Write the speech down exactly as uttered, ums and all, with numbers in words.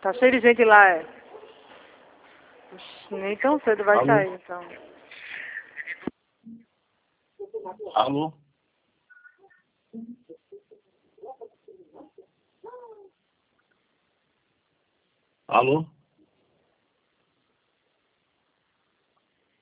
Tá cheio de gente lá, é. Oxi, nem tão cedo vai Alô? sair, então. Alô? Alô?